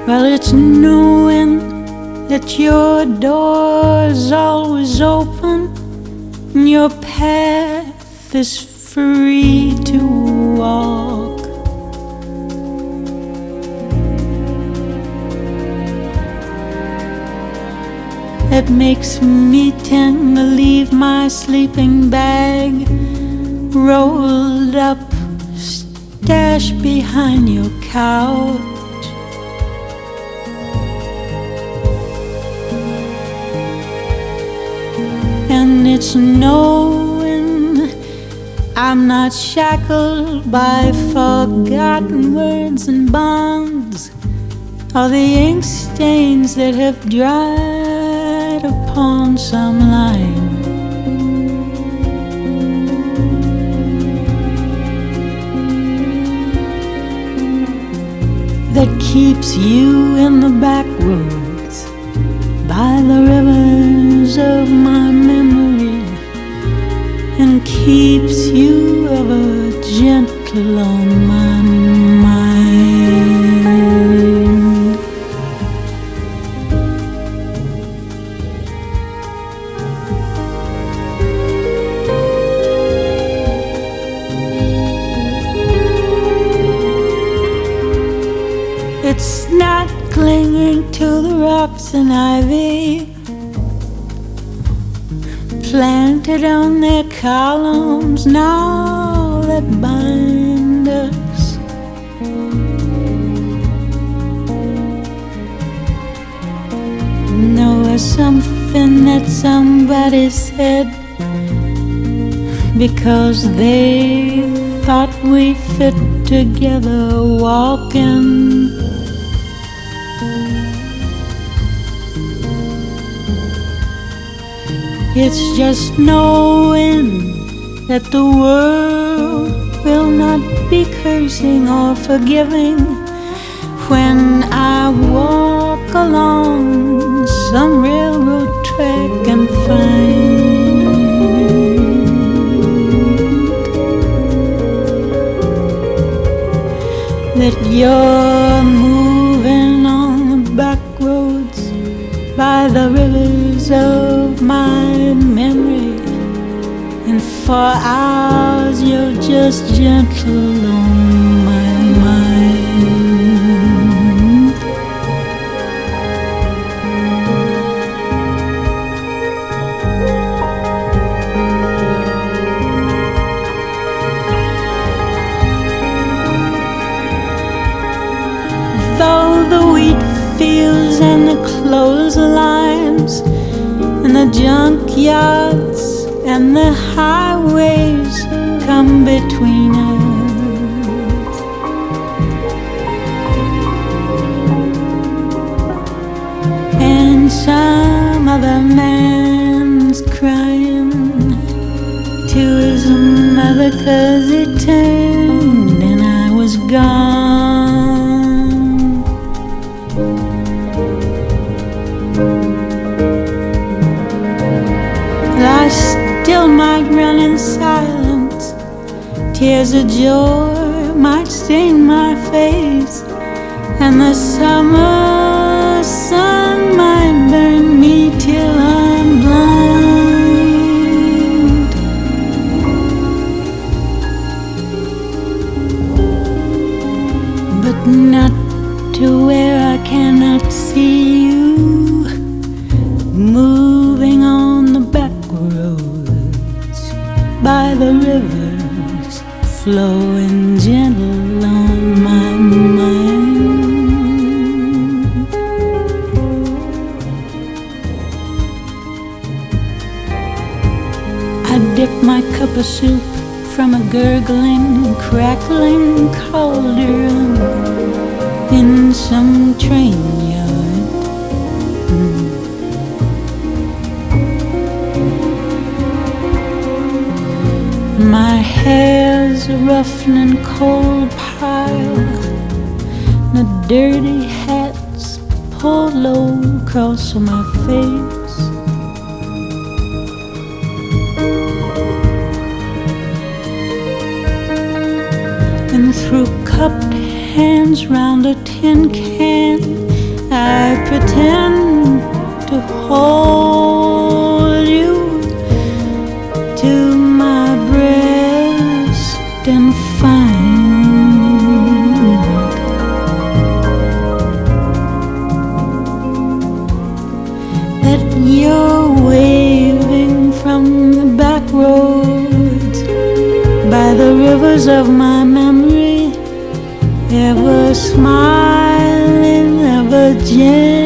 Well, it's knowing that your door's always open and your path is free to walk. It makes me tend to leave my sleeping bag rolled up, stashed behind your couch. And it's knowing I'm not shackled by forgotten words and bonds, or the ink stains that have dried upon some line. That keeps you in the back roads by the rivers of my memory, and keeps you ever gentle on my mind. It's not clinging to the rocks and ivy planted on their columns now that bind us. No, it's something that somebody said because they thought we fit together walking. It's just knowing that the world will not be cursing or forgiving when I walk along some railroad track and find that you're moving on the back roads by the rivers of my memory, and for hours you're just gentle on my mind. Though the wheat fields and the clotheslines and the junkyards and the highways come between us, and some other man's crying to his mother 'cause he turned and I was gone. I still might run in silence, tears of joy might stain my face, and the summer sun might burn me till I'm blind. But not to where I cannot see you moving on the back roads by the rivers, flowing gentle on my mind. I dip my cup of soup from a gurgling, crackling cauldron in some train yard. My hair's a rough and cold pile, and the dirty hat's pulled low across my face. And through cupped hands round a tin can, I pretend to hold you to my breast and find that you're waving from the back roads by the rivers of my memory, ever smiling, ever gentle.